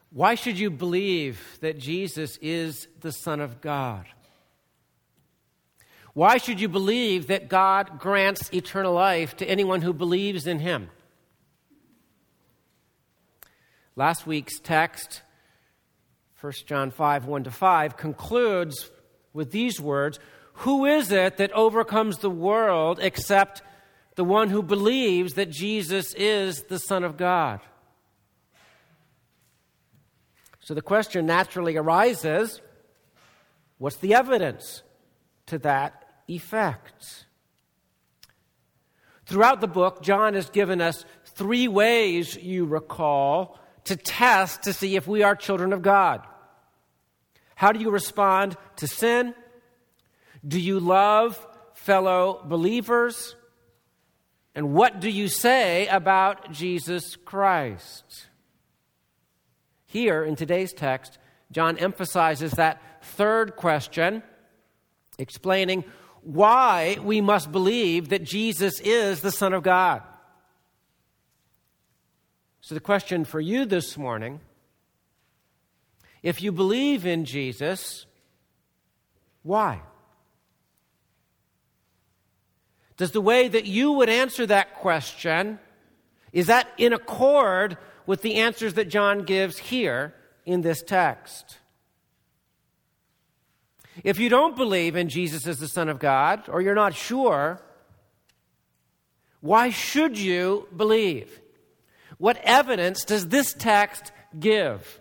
Why should you believe that Jesus is the Son of God? Why should you believe that God grants eternal life to anyone who believes in him? Last week's text, 1 John 5, 1-5, concludes with these words, "Who is it that overcomes the world except the one who believes that Jesus is the Son of God?" So the question naturally arises, what's the evidence to that effect? Throughout the book, John has given us 3 ways, you recall, to test to see if we are children of God. How do you respond to sin? Do you love fellow believers? And what do you say about Jesus Christ? Here in today's text, John emphasizes that third question, explaining why we must believe that Jesus is the Son of God. So the question for you this morning, if you believe in Jesus, why? Does the way that you would answer that question, is that in accord with the answers that John gives here in this text? If you don't believe in Jesus as the Son of God, or you're not sure, why should you believe? What evidence does this text give?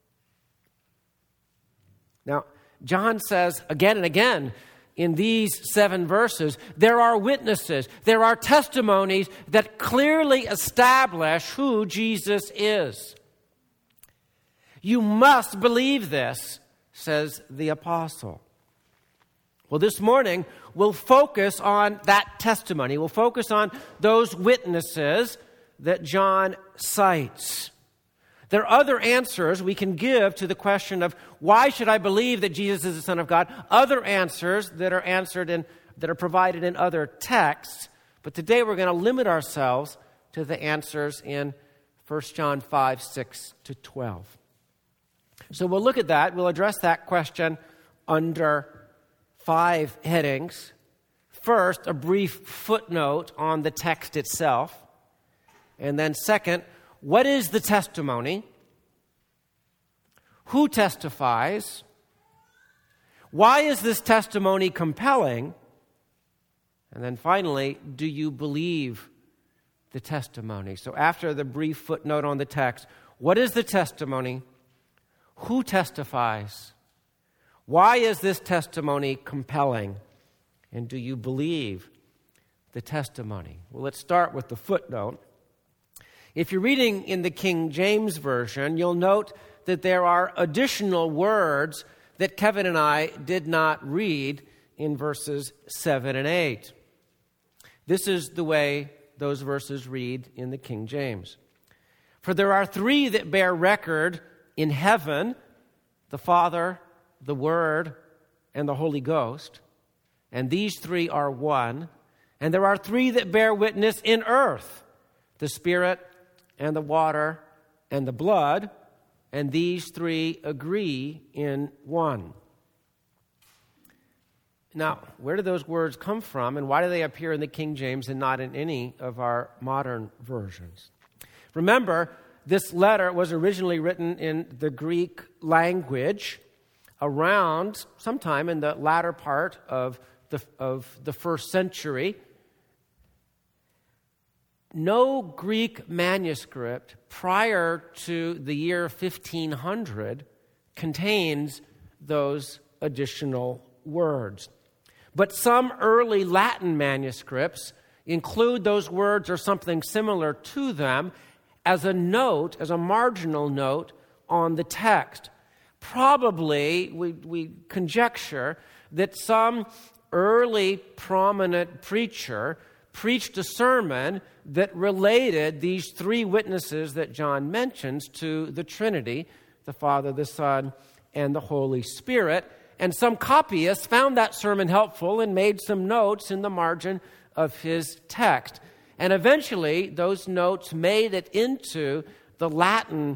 Now, John says again and again in these 7 verses, there are witnesses, there are testimonies that clearly establish who Jesus is. You must believe this, says the apostle. Well, this morning, we'll focus on that testimony. We'll focus on those witnesses that John cites. There are other answers we can give to the question of why should I believe that Jesus is the Son of God? Other answers that are provided in other texts. But today we're going to limit ourselves to the answers in 1 John 5, 6-12. So we'll look at that. We'll address that question under 5 headings. First, a brief footnote on the text itself. And then second, what is the testimony? Who testifies? Why is this testimony compelling? And then finally, do you believe the testimony? So after the brief footnote on the text, what is the testimony? Who testifies? Why is this testimony compelling? And do you believe the testimony? Well, let's start with the footnote. If you're reading in the King James Version, you'll note that there are additional words that Kevin and I did not read in verses 7 and 8. This is the way those verses read in the King James. For there are 3 that bear record in heaven, the Father, the Word, and the Holy Ghost. And these 3 are one. And there are 3 that bear witness in earth, the Spirit, and the water, and the blood, and these 3 agree in one. Now, where do those words come from, and why do they appear in the King James and not in any of our modern versions? Remember, this letter was originally written in the Greek language around sometime in the latter part of the first century. No Greek manuscript prior to the year 1500 contains those additional words. But some early Latin manuscripts include those words or something similar to them as a note, as a marginal note on the text. Probably, we conjecture that some early prominent preacher preached a sermon that related these 3 witnesses that John mentions to the Trinity, the Father, the Son, and the Holy Spirit. And some copyists found that sermon helpful and made some notes in the margin of his text. And eventually, those notes made it into the Latin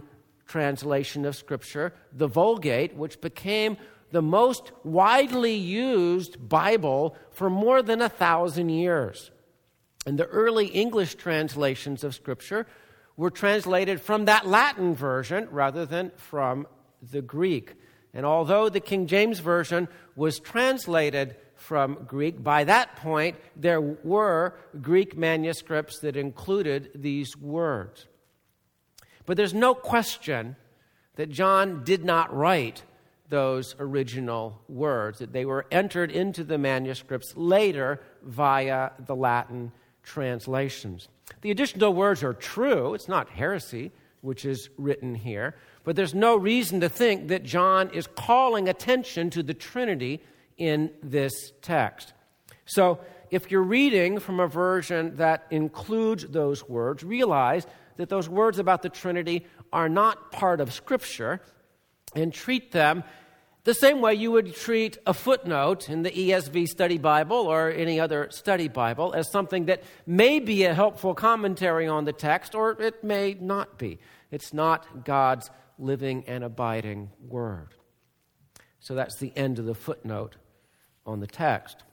translation of Scripture, the Vulgate, which became the most widely used Bible for more than 1,000 years. And the early English translations of Scripture were translated from that Latin version rather than from the Greek. And although the King James Version was translated from Greek, by that point there were Greek manuscripts that included these words. But there's no question that John did not write those original words, that they were entered into the manuscripts later via the Latin translations. The additional words are true. It's not heresy, which is written here, but there's no reason to think that John is calling attention to the Trinity in this text. So if you're reading from a version that includes those words, realize that those words about the Trinity are not part of Scripture, and treat them the same way you would treat a footnote in the ESV Study Bible or any other study Bible, as something that may be a helpful commentary on the text, or it may not be. It's not God's living and abiding Word. So that's the end of the footnote on the text.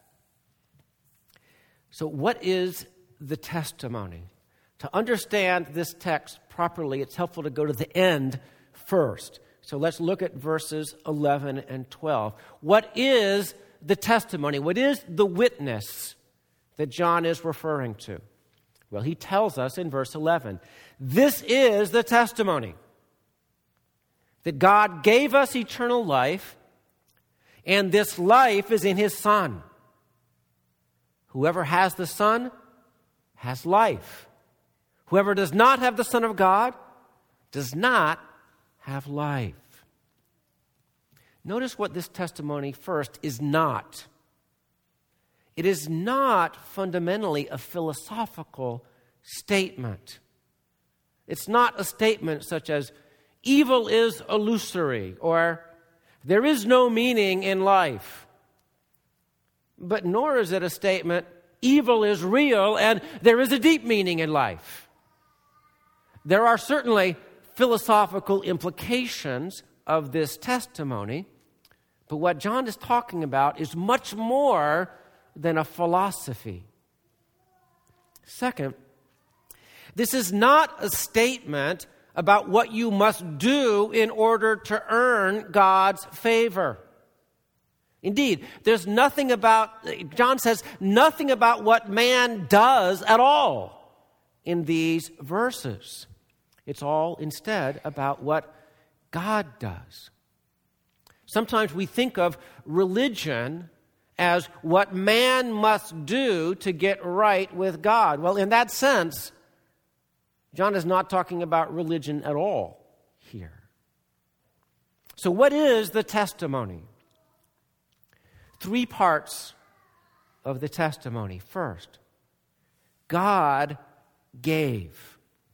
So what is the testimony? To understand this text properly, it's helpful to go to the end first. So let's look at verses 11 and 12. What is the testimony? What is the witness that John is referring to? Well, he tells us in verse 11, this is the testimony, that God gave us eternal life, and this life is in His Son. Whoever has the Son has life. Whoever does not have the Son of God does not have life. Notice what this testimony first is not. It is not fundamentally a philosophical statement. It's not a statement such as, evil is illusory, or there is no meaning in life. But nor is it a statement, evil is real and there is a deep meaning in life. There are certainly philosophical implications of this testimony, but what John is talking about is much more than a philosophy. Second, this is not a statement about what you must do in order to earn God's favor. Indeed, there's nothing about, John says, nothing about what man does at all in these verses. It's all instead about what God does. Sometimes we think of religion as what man must do to get right with God. Well, in that sense, John is not talking about religion at all here. So what is the testimony? 3 parts of the testimony. First, God gave.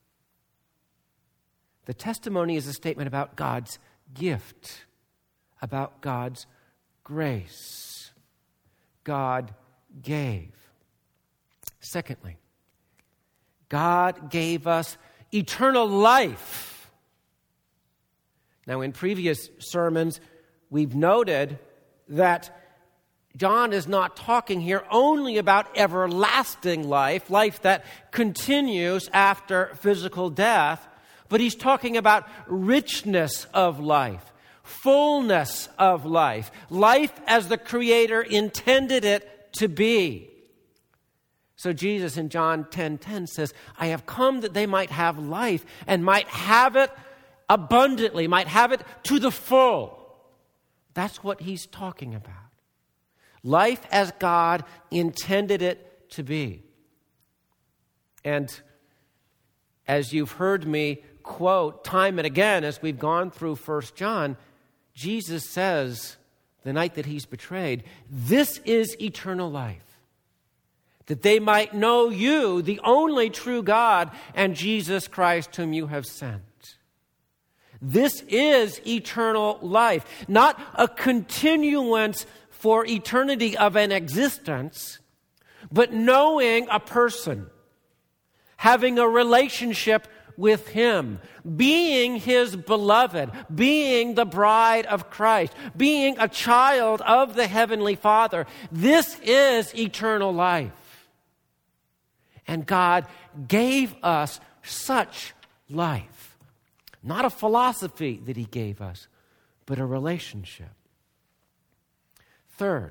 The testimony is a statement about God's gift, about God's grace. God gave. Secondly, God gave us eternal life. Now, in previous sermons, we've noted that John is not talking here only about everlasting life, life that continues after physical death, but he's talking about richness of life, fullness of life, life as the Creator intended it to be. So Jesus in John 10:10 says, I have come that they might have life and might have it abundantly, might have it to the full. That's what he's talking about. Life as God intended it to be. And as you've heard me quote time and again as we've gone through 1 John, Jesus says the night that he's betrayed, this is eternal life, that they might know you, the only true God, and Jesus Christ whom you have sent. This is eternal life, not a continuance for eternity of an existence, but knowing a person, having a relationship with him, being his beloved, being the bride of Christ, being a child of the Heavenly Father. This is eternal life. And God gave us such life. Not a philosophy that he gave us, but a relationship. Third,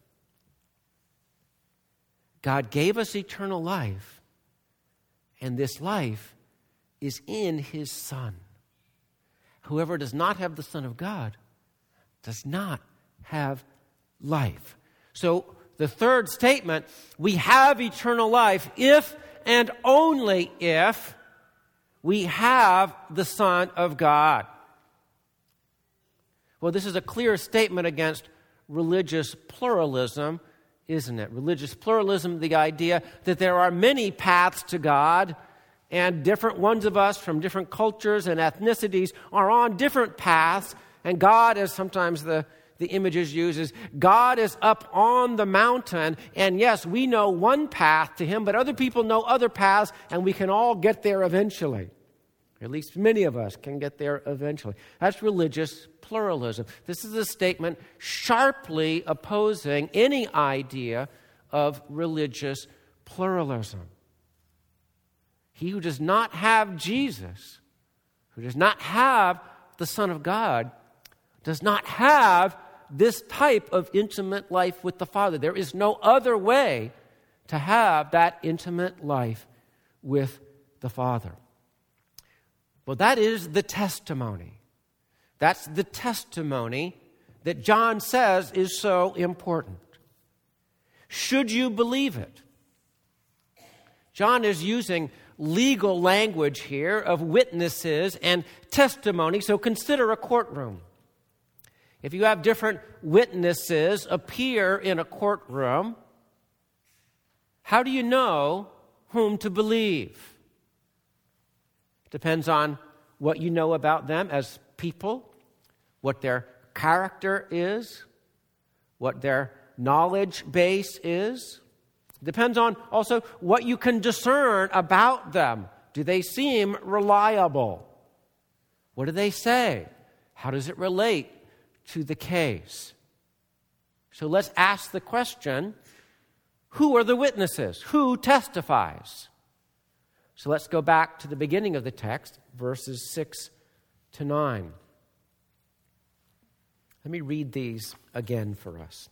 God gave us eternal life, and this life is in his Son. Whoever does not have the Son of God does not have life. So the third statement, we have eternal life if and only if we have the Son of God. Well, this is a clear statement against religious pluralism, isn't it? Religious pluralism, the idea that there are many paths to God, and different ones of us from different cultures and ethnicities are on different paths, and God, as sometimes the images uses, God is up on the mountain, and yes, we know one path to him, but other people know other paths, and we can all get there eventually. At least many of us can get there eventually. That's religious pluralism. This is a statement sharply opposing any idea of religious pluralism. He who does not have Jesus, who does not have the Son of God, does not have this type of intimate life with the Father. There is no other way to have that intimate life with the Father. Well, that is the testimony. That's the testimony that John says is so important. Should you believe it? John is using legal language here of witnesses and testimony, so consider a courtroom. If you have different witnesses appear in a courtroom, how do you know whom to believe? Depends on what you know about them as people, what their character is, what their knowledge base is. Depends on also what you can discern about them. Do they seem reliable? What do they say? How does it relate to the case? So let's ask the question, who are the witnesses? Who testifies? So let's go back to the beginning of the text, verses 6 to 9. Let me read these again for us.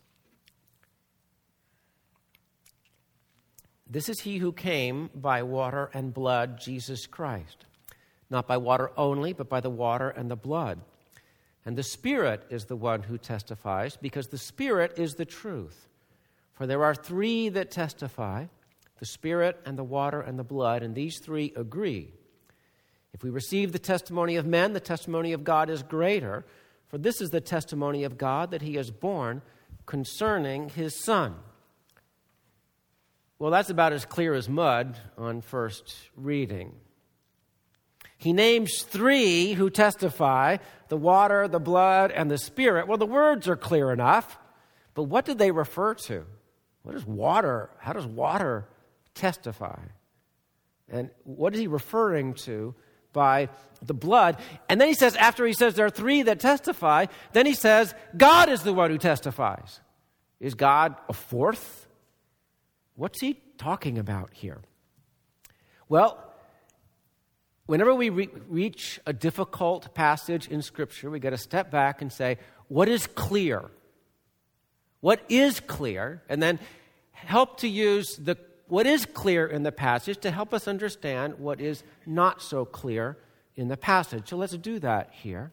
This is he who came by water and blood, Jesus Christ. Not by water only, but by the water and the blood. And the Spirit is the one who testifies, because the Spirit is the truth. For there are three that testify, the Spirit and the water and the blood, and these three agree. If we receive the testimony of men, the testimony of God is greater, for this is the testimony of God that he has borne concerning his Son. Well, that's about as clear as mud on first reading. He names three who testify, the water, the blood, and the Spirit. Well, the words are clear enough, but what do they refer to? What is water? How does water testify? And what is he referring to by the blood? And then he says, after he says there are three that testify, then he says, God is the one who testifies. Is God a fourth? What's he talking about here? Well, whenever we reach a difficult passage in Scripture, we got to step back and say, what is clear? What is clear? And then help to use what is clear in the passage to help us understand what is not so clear in the passage. So let's do that here.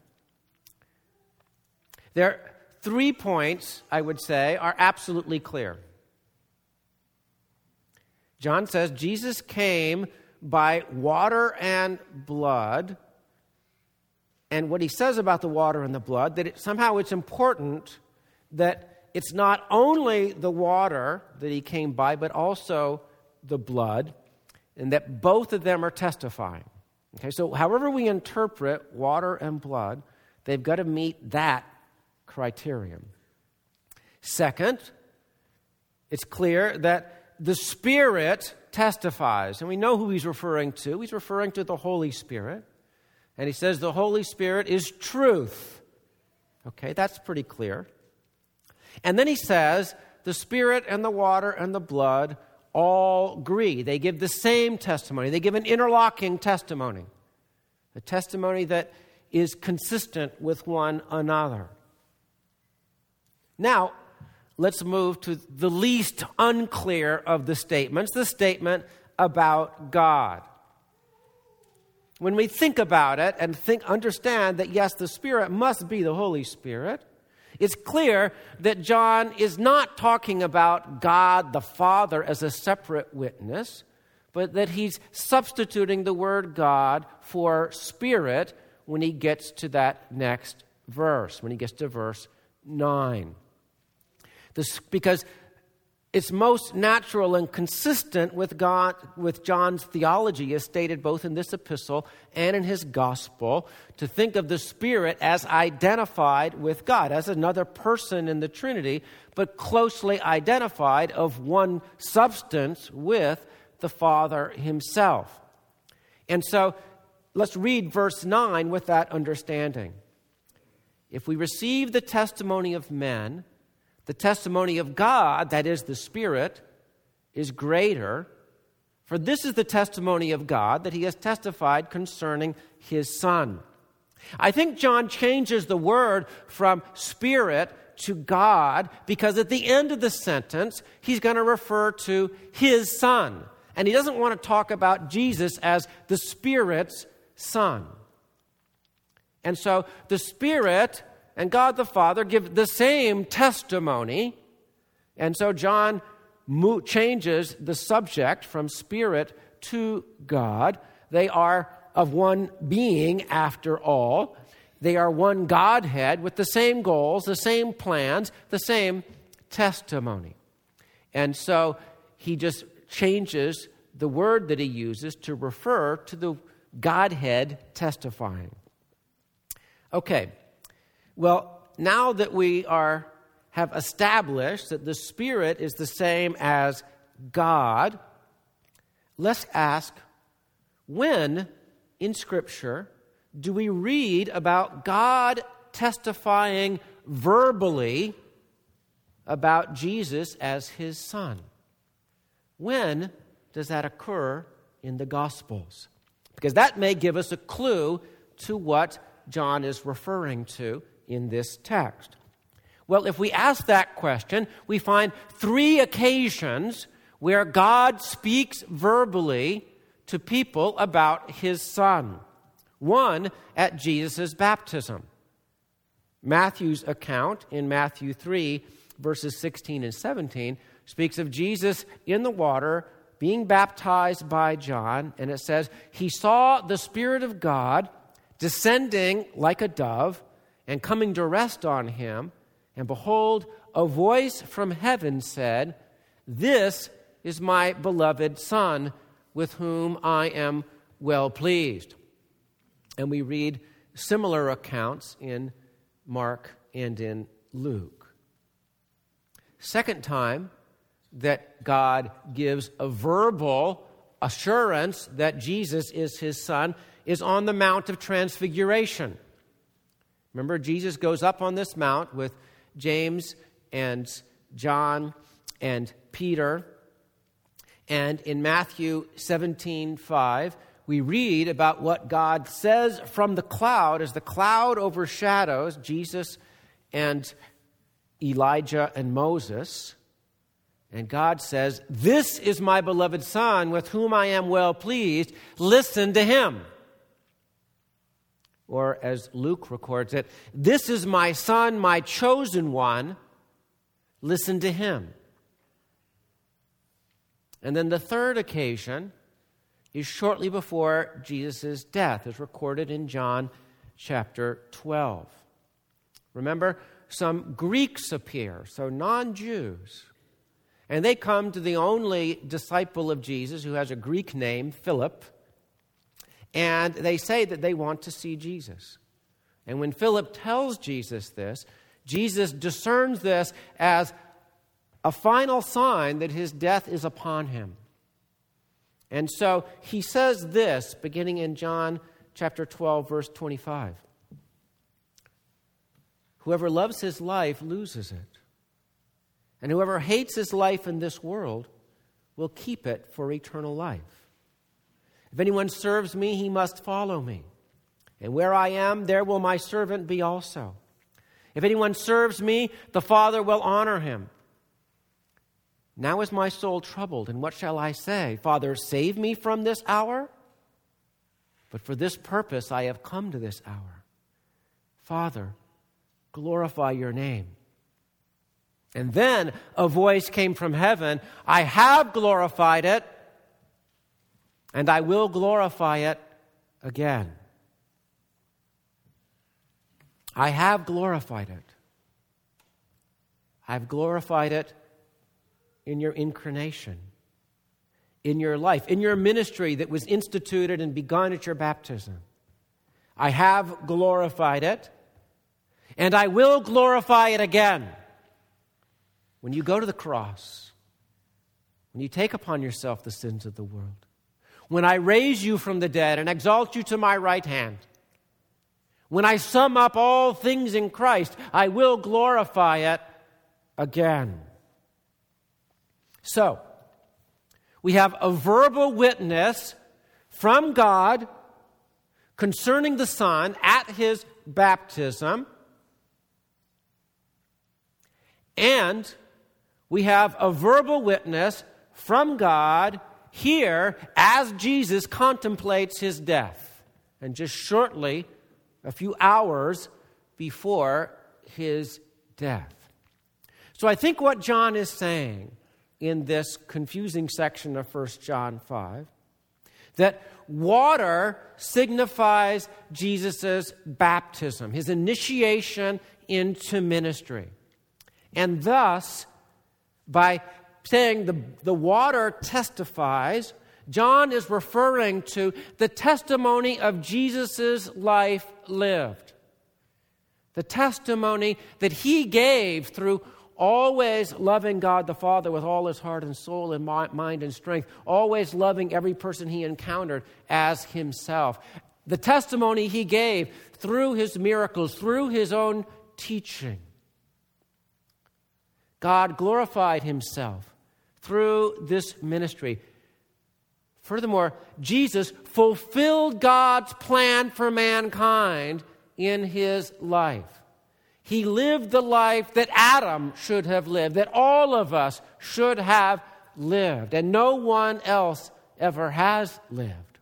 There are 3 points, I would say, are absolutely clear. John says Jesus came by water and blood. And what he says about the water and the blood, that somehow it's important that it's not only the water that he came by, but also the blood, and that both of them are testifying. Okay, so however we interpret water and blood, they've got to meet that criterion. Second, it's clear that the Spirit testifies. And we know who he's referring to. He's referring to the Holy Spirit. And he says the Holy Spirit is truth. Okay, that's pretty clear. And then he says the Spirit and the water and the blood all agree. They give the same testimony. They give an interlocking testimony. A testimony that is consistent with one another. Now, let's move to the least unclear of the statements, the statement about God. When we think about it and understand that, yes, the Spirit must be the Holy Spirit, it's clear that John is not talking about God the Father as a separate witness, but that he's substituting the word God for Spirit when he gets to that next verse, when he gets to verse 9. Because it's most natural and consistent with John's theology, as stated both in this epistle and in his gospel, to think of the Spirit as identified with God, as another person in the Trinity, but closely identified of one substance with the Father himself. And so let's read verse 9 with that understanding. If we receive the testimony of men, the testimony of God, that is the Spirit, is greater. For this is the testimony of God, that he has testified concerning his Son. I think John changes the word from Spirit to God because at the end of the sentence, he's going to refer to his Son. And he doesn't want to talk about Jesus as the Spirit's Son. And so the Spirit and God the Father give the same testimony. And so John changes the subject from Spirit to God. They are of one being after all. They are one Godhead with the same goals, the same plans, the same testimony. And so he just changes the word that he uses to refer to the Godhead testifying. Okay. Well, now that we have established that the Spirit is the same as God, let's ask, when in Scripture do we read about God testifying verbally about Jesus as his Son? When does that occur in the Gospels? Because that may give us a clue to what John is referring to in this text. Well, if we ask that question, we find 3 occasions where God speaks verbally to people about his Son. One, at Jesus' baptism. Matthew's account in Matthew 3, verses 16 and 17, speaks of Jesus in the water being baptized by John, and it says, he saw the Spirit of God descending like a dove and coming to rest on him, and behold, a voice from heaven said, this is my beloved Son, with whom I am well pleased. And we read similar accounts in Mark and in Luke. Second time that God gives a verbal assurance that Jesus is his Son is on the Mount of Transfiguration. Remember, Jesus goes up on this mount with James and John and Peter. And in Matthew 17:5, we read about what God says from the cloud as the cloud overshadows Jesus and Elijah and Moses. And God says, this is my beloved Son with whom I am well pleased. Listen to him. Or as Luke records it, this is my Son, my chosen one. Listen to him. And then the third occasion is shortly before Jesus' death, as recorded in John chapter 12. Remember, some Greeks appear, so non-Jews. And they come to the only disciple of Jesus who has a Greek name, Philip, and they say that they want to see Jesus. And when Philip tells Jesus this, Jesus discerns this as a final sign that his death is upon him. And so he says this, beginning in John chapter 12, verse 25. Whoever loves his life loses it. And whoever hates his life in this world will keep it for eternal life. If anyone serves me, he must follow me. And where I am, there will my servant be also. If anyone serves me, the Father will honor him. Now is my soul troubled, and what shall I say? Father, save me from this hour? But for this purpose I have come to this hour. Father, glorify your name. And then a voice came from heaven, I have glorified it, and I will glorify it again. I have glorified it. I've glorified it in your incarnation, in your life, in your ministry that was instituted and begun at your baptism. I have glorified it, and I will glorify it again. When you go to the cross, when you take upon yourself the sins of the world, when I raise you from the dead and exalt you to my right hand, when I sum up all things in Christ, I will glorify it again. So, we have a verbal witness from God concerning the Son at his baptism, and we have a verbal witness from God here as Jesus contemplates his death. And just shortly, a few hours before his death. So I think what John is saying in this confusing section of 1 John 5, that water signifies Jesus' baptism, his initiation into ministry. And thus, by saying the water testifies, John is referring to the testimony of Jesus' life lived. The testimony that he gave through always loving God the Father with all his heart and soul and mind and strength, always loving every person he encountered as himself. The testimony he gave through his miracles, through his own teaching. God glorified himself through this ministry. Furthermore, Jesus fulfilled God's plan for mankind in his life. He lived the life that Adam should have lived, that all of us should have lived, and no one else ever has lived.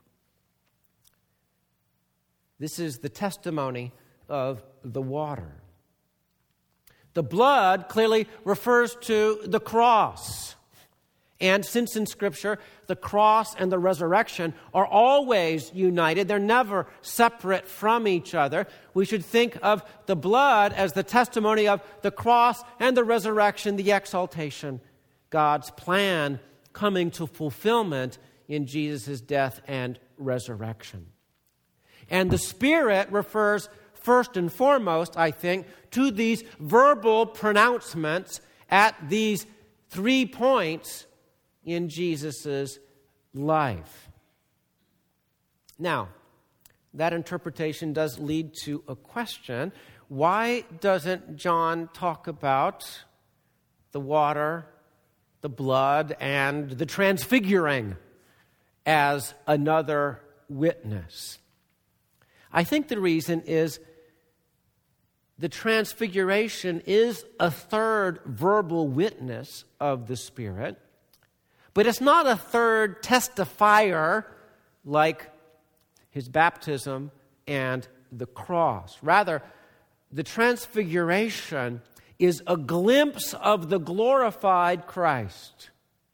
This is the testimony of the water. The blood clearly refers to the cross. And since in Scripture, the cross and the resurrection are always united, they're never separate from each other, we should think of the blood as the testimony of the cross and the resurrection, the exaltation, God's plan coming to fulfillment in Jesus' death and resurrection. And the Spirit refers first and foremost, I think, to these verbal pronouncements at these 3 points in Jesus' life. Now, that interpretation does lead to a question. Why doesn't John talk about the water, the blood, and the transfiguring as another witness? I think the reason is the transfiguration is a third verbal witness of the Spirit, but it's not a third testifier like his baptism and the cross. Rather, the transfiguration is a glimpse of the glorified Christ.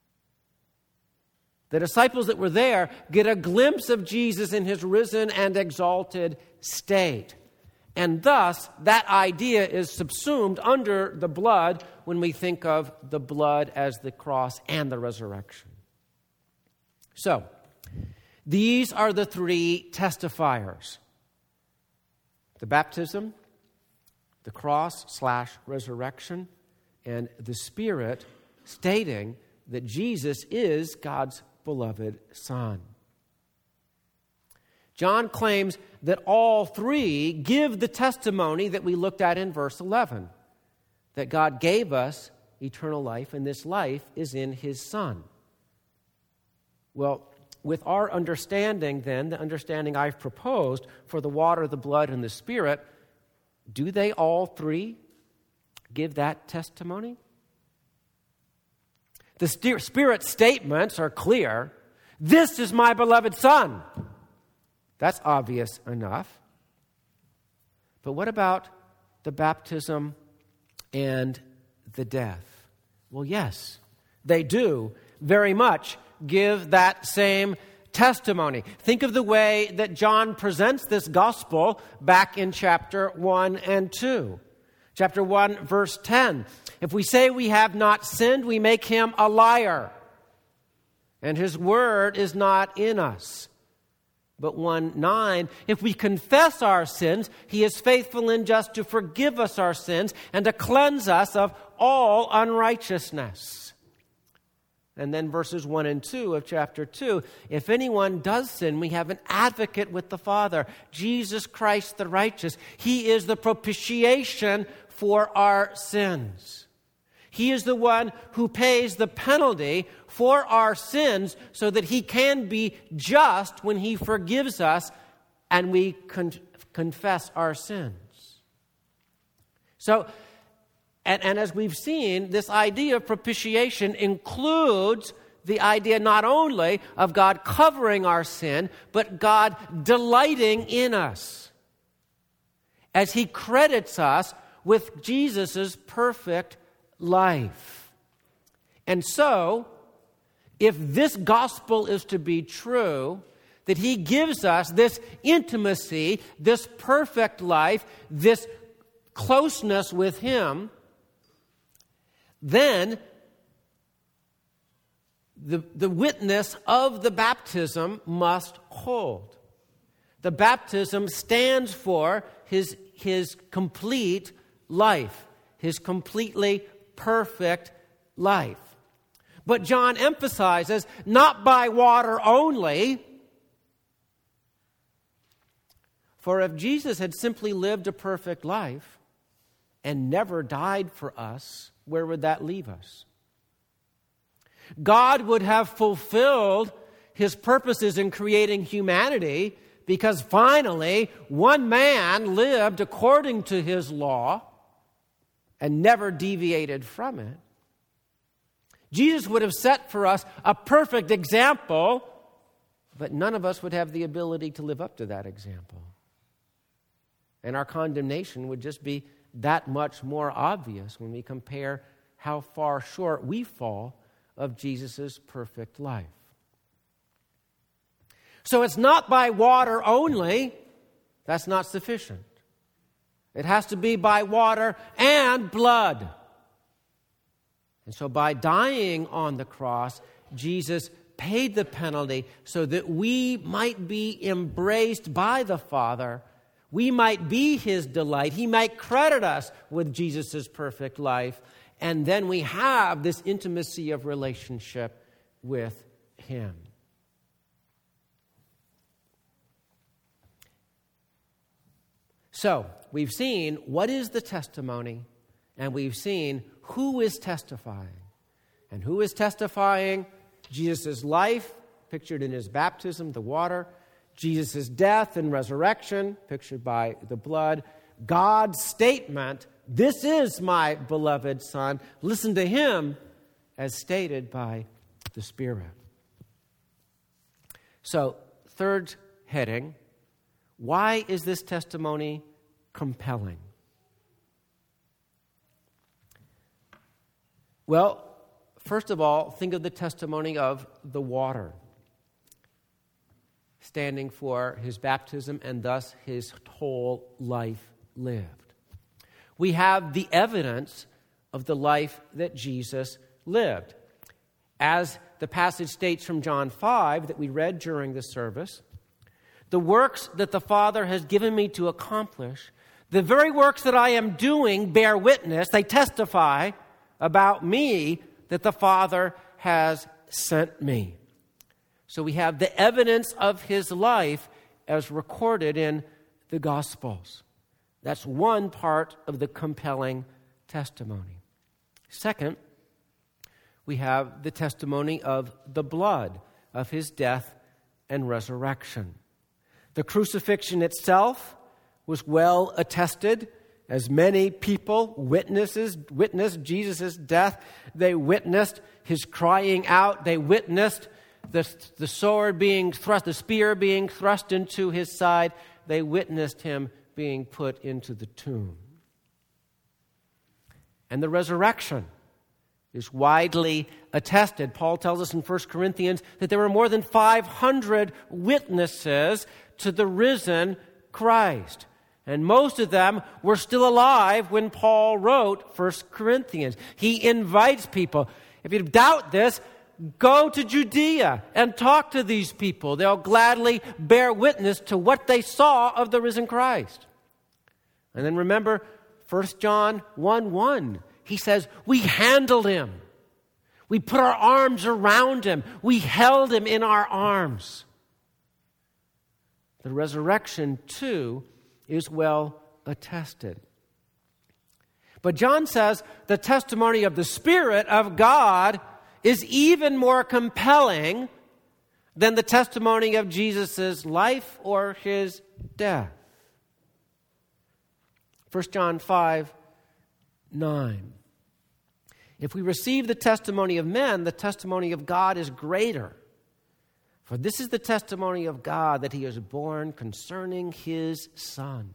The disciples that were there get a glimpse of Jesus in his risen and exalted state. And thus, that idea is subsumed under the blood when we think of the blood as the cross and the resurrection. So, these are the 3 testifiers. The baptism, the cross/resurrection, and the Spirit stating that Jesus is God's beloved Son. John claims that all three give the testimony that we looked at in verse 11, that God gave us eternal life, and this life is in his Son. Well, with our understanding then, the understanding I've proposed for the water, the blood, and the Spirit, do they all three give that testimony? The Spirit statements are clear. This is my beloved Son. That's obvious enough. But what about the baptism and the death? Well, yes, they do very much give that same testimony. Think of the way that John presents this gospel back in chapter 1 and 2. Chapter 1, verse 10. If we say we have not sinned, we make him a liar, and his word is not in us. But 1:9, if we confess our sins, he is faithful and just to forgive us our sins and to cleanse us of all unrighteousness. And then verses 1 and 2 of chapter 2, if anyone does sin, we have an advocate with the Father, Jesus Christ the righteous. He is the propitiation for our sins. He is the one who pays the penalty for our sins so that he can be just when he forgives us and we confess our sins. So, and as we've seen, this idea of propitiation includes the idea not only of God covering our sin, but God delighting in us as he credits us with Jesus' perfect life. And so, if this gospel is to be true, that he gives us this intimacy, this perfect life, this closeness with him, then the witness of the baptism must hold. The baptism stands for his complete life, his completely perfect life. But John emphasizes, not by water only. For if Jesus had simply lived a perfect life and never died for us, where would that leave us? God would have fulfilled his purposes in creating humanity because finally one man lived according to his law and never deviated from it. Jesus would have set for us a perfect example, but none of us would have the ability to live up to that example. And our condemnation would just be that much more obvious when we compare how far short we fall of Jesus' perfect life. So it's not by water only. That's not sufficient. It has to be by water and blood. And so by dying on the cross, Jesus paid the penalty so that we might be embraced by the Father. We might be his delight. He might credit us with Jesus' perfect life. And then we have this intimacy of relationship with him. So, we've seen what is the testimony, and we've seen who is testifying. And who is testifying? Jesus' life, pictured in his baptism, the water. Jesus' death and resurrection, pictured by the blood. God's statement, this is my beloved Son. Listen to him, as stated by the Spirit. So, third heading, why is this testimony compelling? Well, first of all, think of the testimony of the water, standing for his baptism and thus his whole life lived. We have the evidence of the life that Jesus lived. As the passage states from John 5 that we read during the service, the works that the Father has given me to accomplish, the very works that I am doing bear witness, they testify about me that the Father has sent me. So we have the evidence of his life as recorded in the Gospels. That's one part of the compelling testimony. Second, we have the testimony of the blood of his death and resurrection. The crucifixion itself was well attested, as many people witnessed Jesus' death. They witnessed his crying out. They witnessed the sword being thrust, the spear being thrust into his side. They witnessed him being put into the tomb. And the resurrection is widely attested. Paul tells us in 1 Corinthians that there were more than 500 witnesses to the risen Christ. And most of them were still alive when Paul wrote 1 Corinthians. He invites people, if you doubt this, go to Judea and talk to these people. They'll gladly bear witness to what they saw of the risen Christ. And then remember 1 John 1:1. He says, we handled him. We put our arms around him. We held him in our arms. The resurrection, too, is well attested. But John says the testimony of the Spirit of God is even more compelling than the testimony of Jesus' life or his death. 1 John 5:9. If we receive the testimony of men, the testimony of God is greater. For this is the testimony of God, that he is born concerning his Son.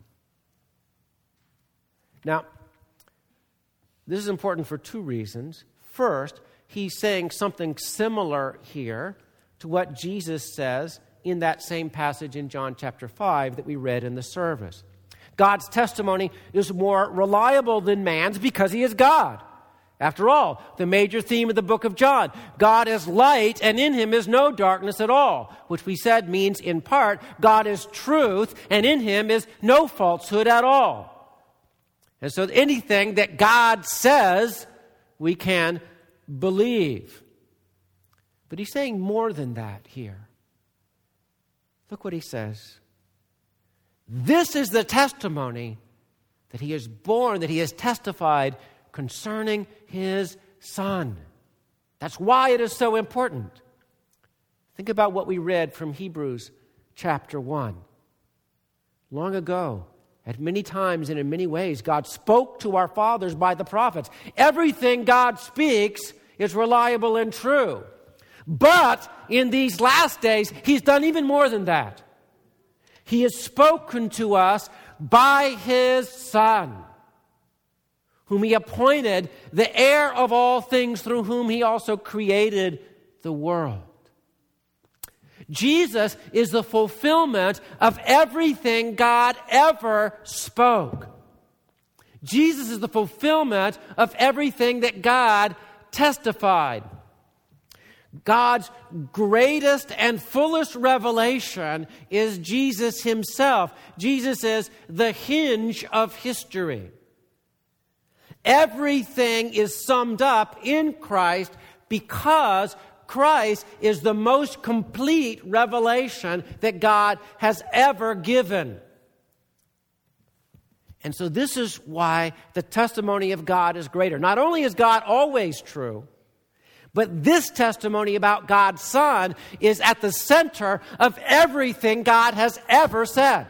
Now, this is important for two reasons. First, he's saying something similar here to what Jesus says in that same passage in John chapter 5 that we read in the service. God's testimony is more reliable than man's because he is God. After all, the major theme of the book of John, God is light and in him is no darkness at all, which we said means in part, God is truth and in him is no falsehood at all. And so anything that God says, we can believe. But he's saying more than that here. Look what he says. This is the testimony that he is born, that he has testified concerning his Son. That's why it is so important. Think about what we read from Hebrews chapter 1. Long ago, at many times and in many ways, God spoke to our fathers by the prophets. Everything God speaks is reliable and true. But in these last days, he's done even more than that. He has spoken to us by his Son, whom he appointed the heir of all things, through whom he also created the world. Jesus is the fulfillment of everything God ever spoke. Jesus is the fulfillment of everything that God testified. God's greatest and fullest revelation is Jesus himself. Jesus is the hinge of history. Everything is summed up in Christ because Christ is the most complete revelation that God has ever given. And so this is why the testimony of God is greater. Not only is God always true, but this testimony about God's Son is at the center of everything God has ever said.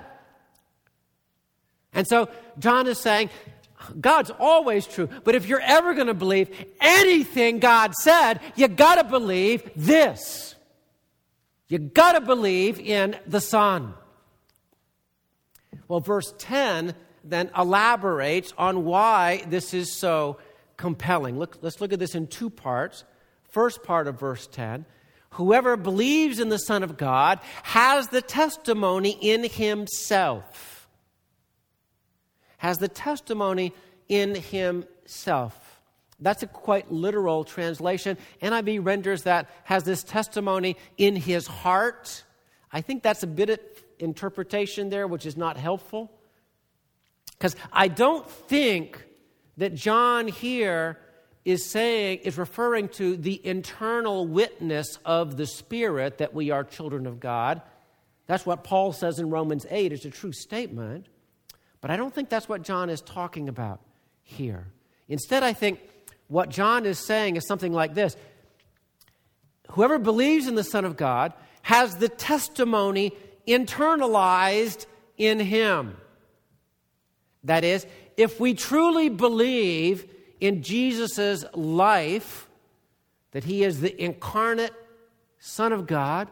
And so John is saying, God's always true, but if you're ever going to believe anything God said, you got to believe this. You got to believe in the Son. Well, verse 10 then elaborates on why this is so compelling. Let's look at this in two parts. First part of verse 10, whoever believes in the Son of God has the testimony in himself. Has the testimony in himself. That's a quite literal translation. NIV renders that has this testimony in his heart. I think that's a bit of interpretation there, which is not helpful. Because I don't think that John here is referring to the internal witness of the Spirit that we are children of God. That's what Paul says in Romans 8. It's a true statement. But I don't think that's what John is talking about here. Instead, I think what John is saying is something like this. Whoever believes in the Son of God has the testimony internalized in him. That is, if we truly believe in Jesus' life, that he is the incarnate Son of God,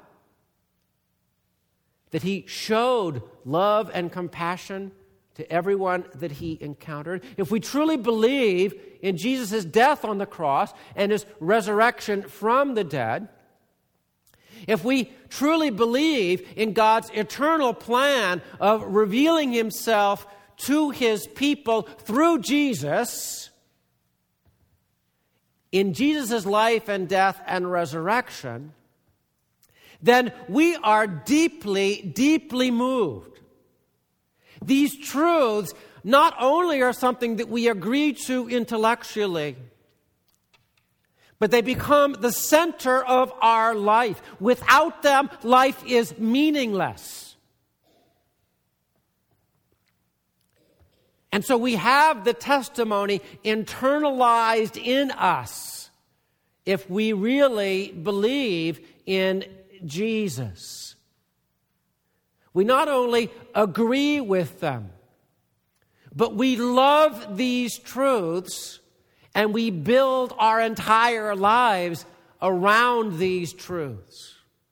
that he showed love and compassion to everyone that he encountered, if we truly believe in Jesus' death on the cross and his resurrection from the dead, if we truly believe in God's eternal plan of revealing himself to his people through Jesus, in Jesus' life and death and resurrection, then we are deeply, deeply moved. These truths not only are something that we agree to intellectually, but they become the center of our life. Without them, life is meaningless. And so we have the testimony internalized in us if we really believe in Jesus. We not only agree with them, but we love these truths and we build our entire lives around these truths.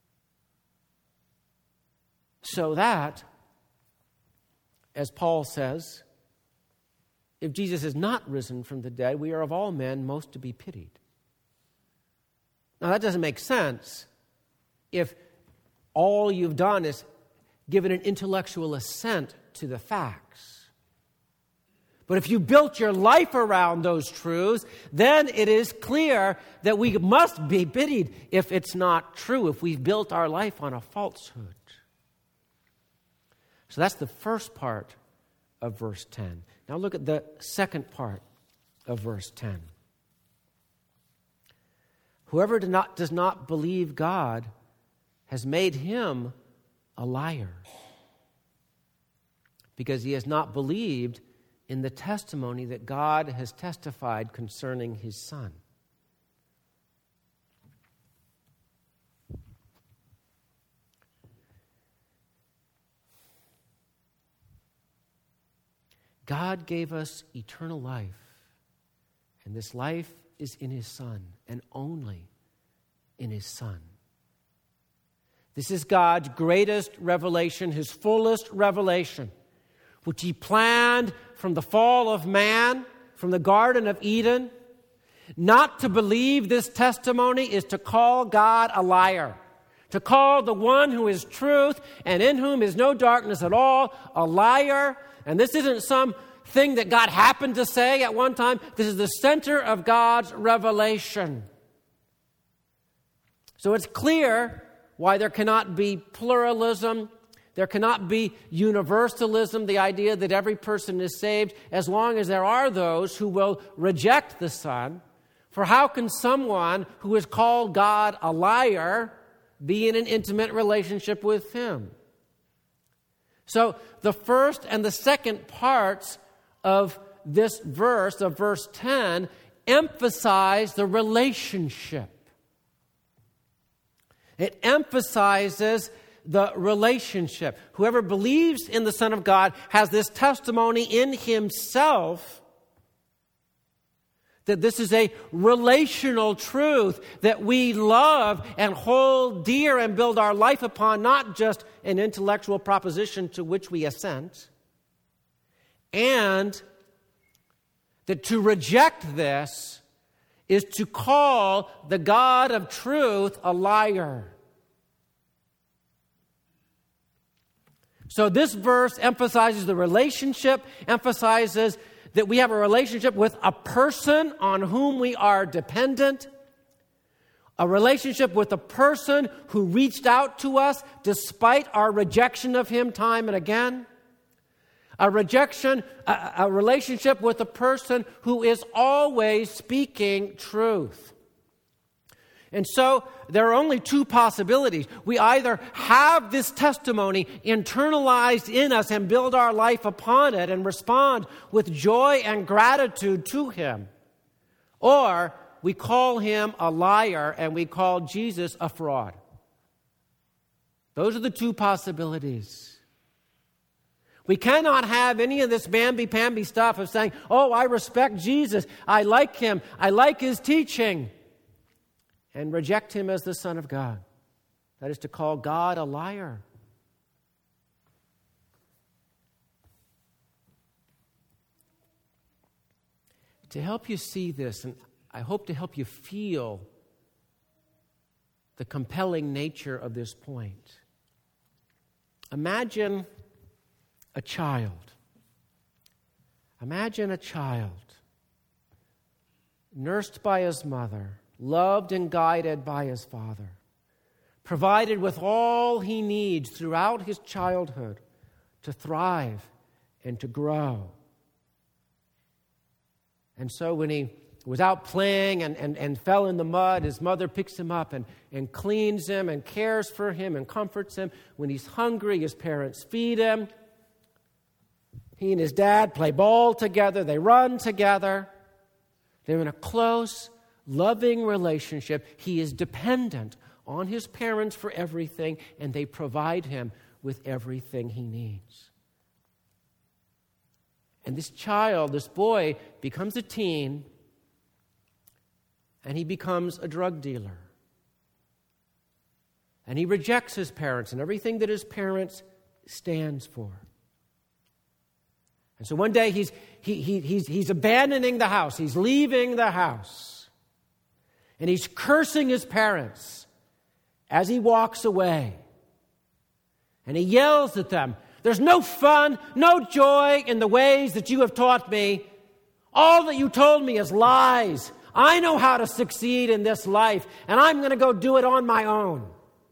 So that, as Paul says, if Jesus is not risen from the dead, we are of all men most to be pitied. Now that doesn't make sense if all you've done is given an intellectual assent to the facts. But if you built your life around those truths, then it is clear that we must be pitied if it's not true, if we've built our life on a falsehood. So that's the first part of verse 10. Now look at the second part of verse 10. Whoever does not believe God has made him a liar, because he has not believed in the testimony that God has testified concerning his Son. God gave us eternal life, and this life is in his Son, and only in his Son. This is God's greatest revelation, his fullest revelation, which he planned from the fall of man, from the Garden of Eden. Not to believe this testimony is to call God a liar, to call the one who is truth and in whom is no darkness at all a liar. And this isn't some thing that God happened to say at one time. This is the center of God's revelation. So it's clear why there cannot be pluralism. There cannot be universalism, the idea that every person is saved, as long as there are those who will reject the Son. For how can someone who has called God a liar be in an intimate relationship with him? So the first and the second parts of this verse, of verse 10, emphasize the relationship. It emphasizes the relationship. Whoever believes in the Son of God has this testimony in himself that this is a relational truth that we love and hold dear and build our life upon, not just an intellectual proposition to which we assent. And that to reject this is to call the God of truth a liar. So this verse emphasizes the relationship, emphasizes that we have a relationship with a person on whom we are dependent, a relationship with a person who reached out to us despite our rejection of him time and again, A rejection, a relationship with a person who is always speaking truth. And so there are only two possibilities. We either have this testimony internalized in us and build our life upon it and respond with joy and gratitude to him, or we call him a liar and we call Jesus a fraud. Those are the two possibilities. We cannot have any of this mamby-pamby stuff of saying, oh, I respect Jesus, I like him, I like his teaching, and reject him as the Son of God. That is to call God a liar. To help you see this, and I hope to help you feel the compelling nature of this point, imagine a child. Imagine a child nursed by his mother, loved and guided by his father, provided with all he needs throughout his childhood to thrive and to grow. And so when he was out playing and fell in the mud, his mother picks him up and cleans him and cares for him and comforts him. When he's hungry, his parents feed him. He and his dad play ball together. They run together. They're in a close, loving relationship. He is dependent on his parents for everything, and they provide him with everything he needs. And this child, this boy, becomes a teen, and he becomes a drug dealer. And he rejects his parents and everything that his parents stands for. And so one day he's abandoning the house. He's leaving the house. And he's cursing his parents as he walks away. And he yells at them, "There's no fun, no joy in the ways that you have taught me. All that you told me is lies. I know how to succeed in this life, and I'm going to go do it on my own."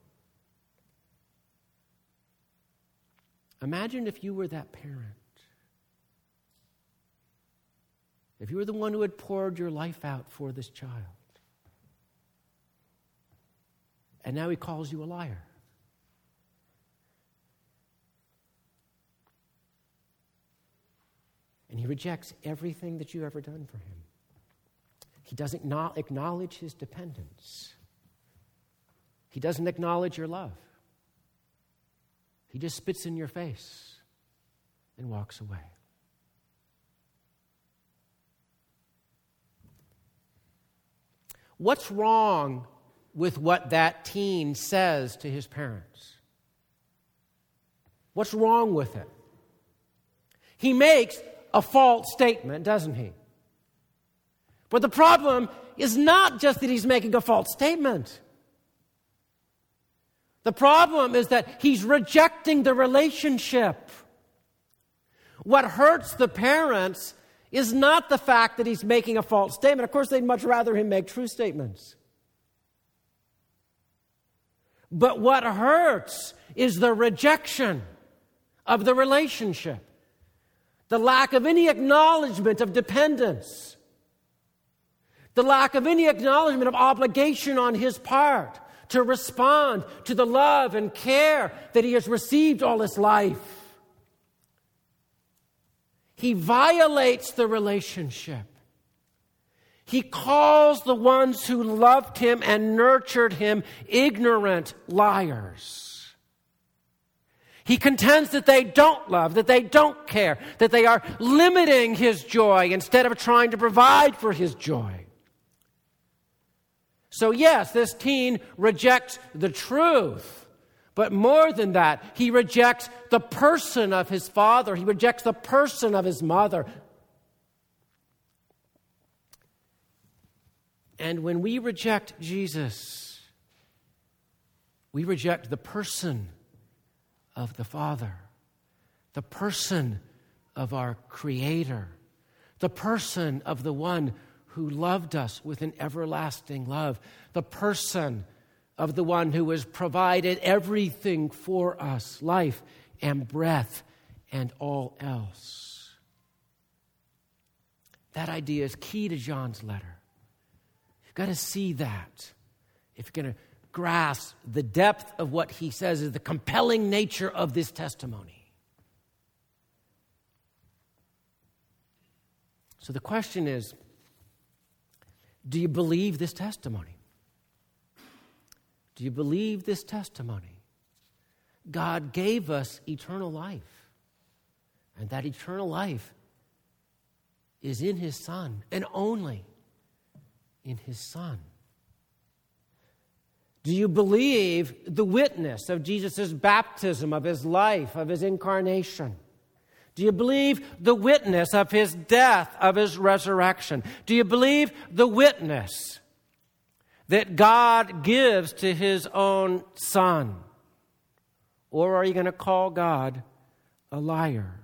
Imagine if you were that parent. If you were the one who had poured your life out for this child. And now he calls you a liar. And he rejects everything that you've ever done for him. He doesn't acknowledge his dependence. He doesn't acknowledge your love. He just spits in your face and walks away. What's wrong with what that teen says to his parents? What's wrong with it? He makes a false statement, doesn't he? But the problem is not just that he's making a false statement. The problem is that he's rejecting the relationship. What hurts the parents is not the fact that he's making a false statement. Of course, they'd much rather him make true statements. But what hurts is the rejection of the relationship, the lack of any acknowledgement of dependence, the lack of any acknowledgement of obligation on his part to respond to the love and care that he has received all his life. He violates the relationship. He calls the ones who loved him and nurtured him ignorant liars. He contends that they don't love, that they don't care, that they are limiting his joy instead of trying to provide for his joy. So yes, this teen rejects the truth. But more than that, he rejects the person of his father. He rejects the person of his mother. And when we reject Jesus, we reject the person of the Father, the person of our Creator, the person of the one who loved us with an everlasting love, the person of the one who has provided everything for us, life and breath and all else. That idea is key to John's letter. You've got to see that if you're going to grasp the depth of what he says is the compelling nature of this testimony. So the question is, do you believe this testimony? Do you believe this testimony? God gave us eternal life, and that eternal life is in His Son, and only in His Son. Do you believe the witness of Jesus' baptism, of His life, of His incarnation? Do you believe the witness of His death, of His resurrection? Do you believe the witness that God gives to His own Son? Or are you going to call God a liar?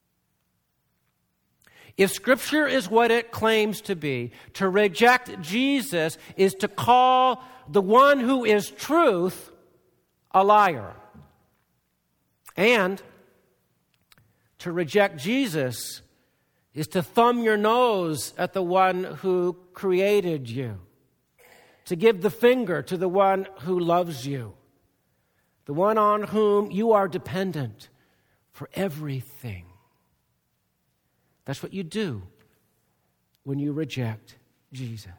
If Scripture is what it claims to be, to reject Jesus is to call the one who is truth a liar. And to reject Jesus is to thumb your nose at the one who created you, to give the finger to the one who loves you, the one on whom you are dependent for everything. That's what you do when you reject Jesus.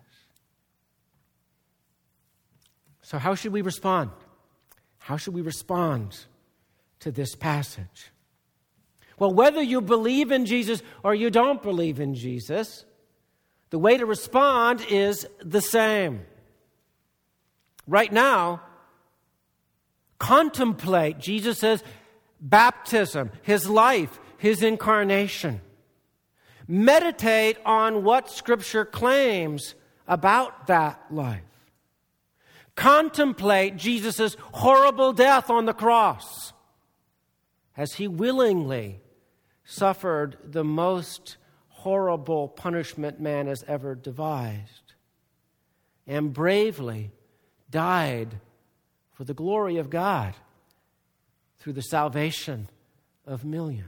So how should we respond? How should we respond to this passage? Well, whether you believe in Jesus or you don't believe in Jesus, the way to respond is the same. Right now, contemplate Jesus' baptism, His life, His incarnation. Meditate on what Scripture claims about that life. Contemplate Jesus' horrible death on the cross as He willingly suffered the most horrible punishment man has ever devised and bravely died for the glory of God through the salvation of millions.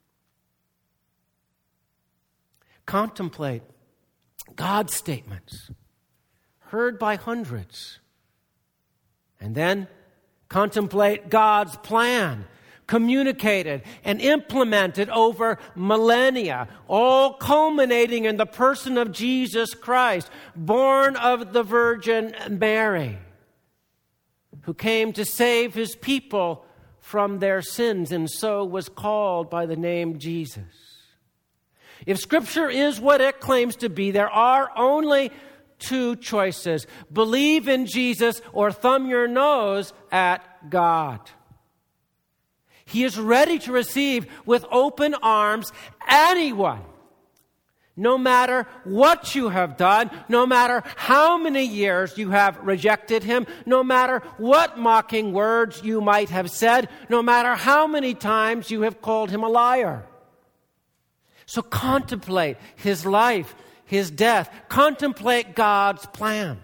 Contemplate God's statements heard by hundreds, and then contemplate God's plan communicated and implemented over millennia, all culminating in the person of Jesus Christ, born of the Virgin Mary, who came to save His people from their sins and so was called by the name Jesus. If Scripture is what it claims to be, there are only two choices: believe in Jesus or thumb your nose at God. He is ready to receive with open arms anyone, no matter what you have done, no matter how many years you have rejected Him, no matter what mocking words you might have said, no matter how many times you have called Him a liar. So contemplate His life, His death. Contemplate God's plan.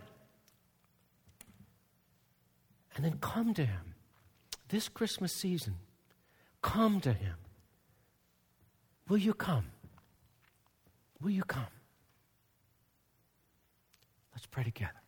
And then come to Him this Christmas season. Come to Him. Will you come? Will you come? Let's pray together.